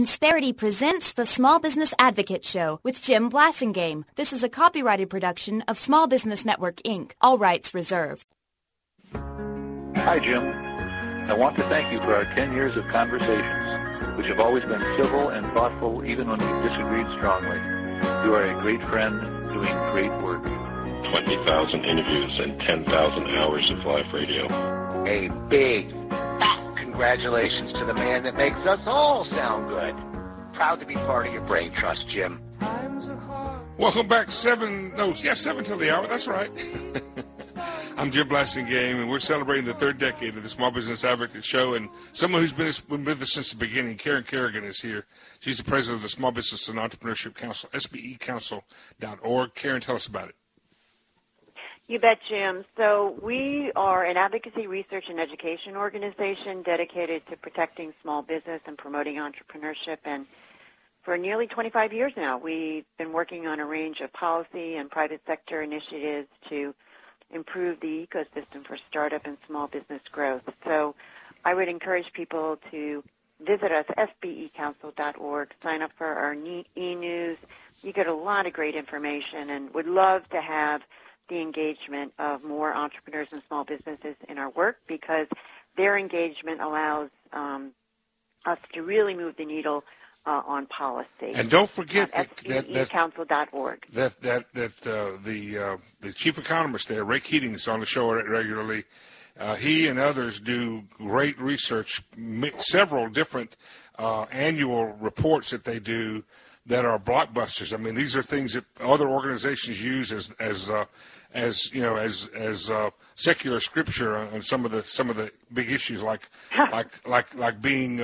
Insperity presents the Small Business Advocate Show with Jim Blasingame. This is a copyrighted production of Small Business Network, Inc. All rights reserved. Hi, Jim. I want to thank you for our 10 years of conversations, which have always been civil and thoughtful even when we disagreed strongly. You are a great friend doing great work. 20,000 interviews and 10,000 hours of live radio. A big, fat congratulations to the man that makes us all sound good. Proud to be part of your brain trust, Jim. Welcome back. 7 till the hour. That's right. I'm Jim Blasingame, and we're celebrating the third decade of the Small Business Advocate Show. And someone who's been with us since the beginning, Karen Kerrigan, is here. She's the president of the Small Business and Entrepreneurship Council, SBEcouncil.org. Karen, tell us about it. You bet, Jim. So we are an advocacy, research, and education organization dedicated to protecting small business and promoting entrepreneurship. And for nearly 25 years now, we've been working on a range of policy and private sector initiatives to improve the ecosystem for startup and small business growth. So I would encourage people to visit us, sbecouncil.org, sign up for our e-news. You get a lot of great information, and would love to have the engagement of more entrepreneurs and small businesses in our work, because their engagement allows us to really move the needle on policy. And don't forget SBEcouncil.org. that the chief economist there, Ray Keating, is on the show regularly. He and others do great research, several different annual reports that they do that are blockbusters. I mean, these are things that other organizations use as secular scripture on some of the big issues, like being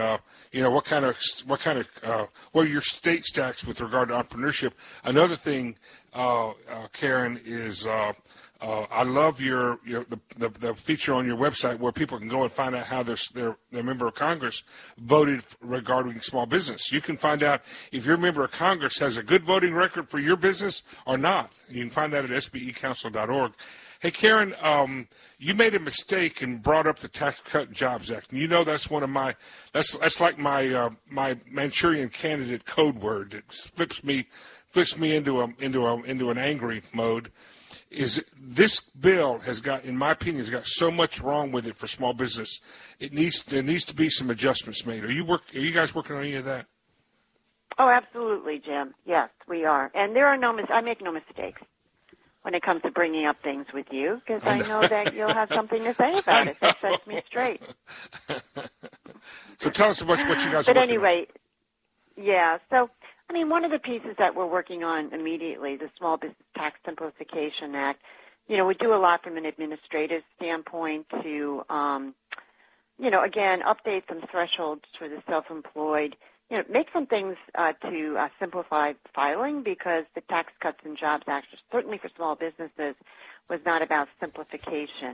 where your state stacks with regard to entrepreneurship. Another thing, Karen, is I love the feature on your website where people can go and find out how their member of Congress voted regarding small business. You can find out if your member of Congress has a good voting record for your business or not. You can find that at sbecouncil.org. Hey, Karen, you made a mistake and brought up the Tax Cut and Jobs Act. And you know that's one of my that's like my Manchurian Candidate code word. It flips me into an angry mode. Is this bill has got, in my opinion, has got so much wrong with it for small business. There needs to be some adjustments made. Are you guys working on any of that? Oh, absolutely, Jim. Yes, we are. And I make no mistakes when it comes to bringing up things with you, because I know that you'll have something to say about it that sets me straight. So tell us about what you guys are working on. But anyway, yeah, so I mean, one of the pieces that we're working on immediately, the Small Business Tax Simplification Act, we do a lot from an administrative standpoint to, again, update some thresholds for the self-employed, make some things to simplify filing, because the Tax Cuts and Jobs Act, certainly for small businesses, was not about simplification.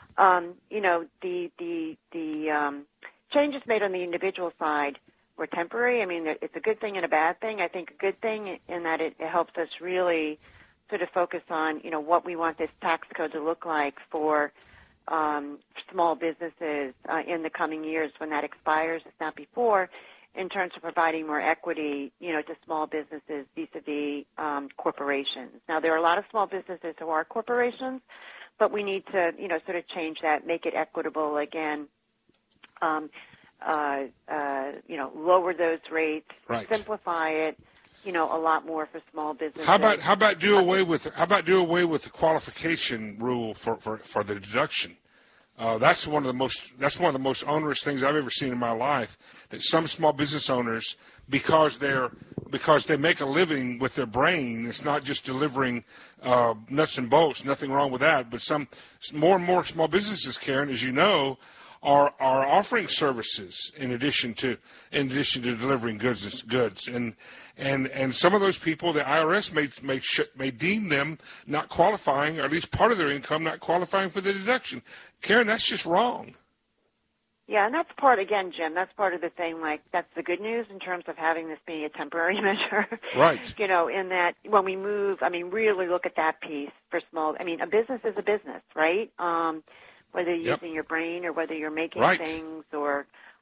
The changes made on the individual side were temporary. I mean, it's a good thing and a bad thing. I think a good thing in that it helps us really sort of focus on, what we want this tax code to look like for small businesses in the coming years when that expires, if not before, in terms of providing more equity, to small businesses vis-a-vis corporations. Now, there are a lot of small businesses who are corporations, but we need to, sort of change that, make it equitable again. Lower those rates, right. Simplify it, a lot more for small businesses. How about do away with the qualification rule for the deduction? That's one of the most onerous things I've ever seen in my life. That some small business owners, because they make a living with their brain, it's not just delivering nuts and bolts. Nothing wrong with that. But more and more small businesses, Karen, as you know, are offering services in addition to delivering goods, and some of those people, the IRS may deem them not qualifying, or at least part of their income not qualifying for the deduction. Karen, that's just wrong. Yeah, and that's part, again, Jim, that's part of the thing, like, that's the good news in terms of having this being a temporary measure. Right. In that when we move, really look at that piece for small, a business is a business, right? Whether you're using your brain or whether you're making things or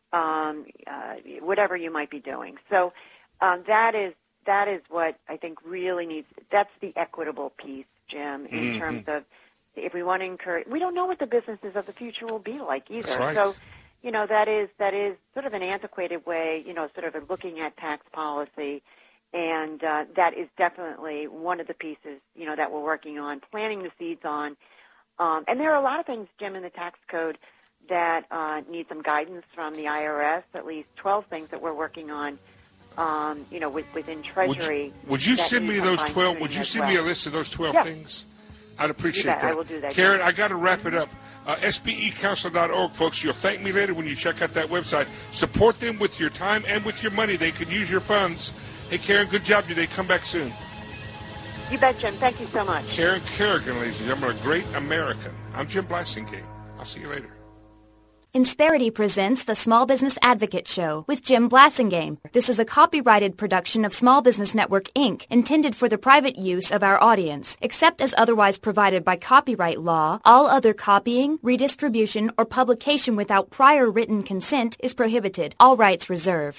whatever you might be doing. So that is what I think really needs. That's the equitable piece, Jim, in terms of if we want to encourage. We don't know what the businesses of the future will be like either. That's right. So, that is sort of an antiquated way, sort of looking at tax policy, and that is definitely one of the pieces, that we're working on, planting the seeds on. And there are a lot of things, Jim, in the tax code that need some guidance from the IRS, at least 12 things that we're working on, within Treasury. Would you send me those 12? Would you send me a list of those 12 things? I'd appreciate that. I will do that. Karen, I got to wrap it up. SBEcouncil.org, folks. You'll thank me later when you check out that website. Support them with your time and with your money. They could use your funds. Hey, Karen, good job today. Come back soon. You bet, Jim. Thank you so much. Karen Kerrigan, ladies and gentlemen, a great American. I'm Jim Blasingame. I'll see you later. Insperity presents the Small Business Advocate Show with Jim Blasingame. This is a copyrighted production of Small Business Network, Inc., intended for the private use of our audience. Except as otherwise provided by copyright law, all other copying, redistribution, or publication without prior written consent is prohibited. All rights reserved.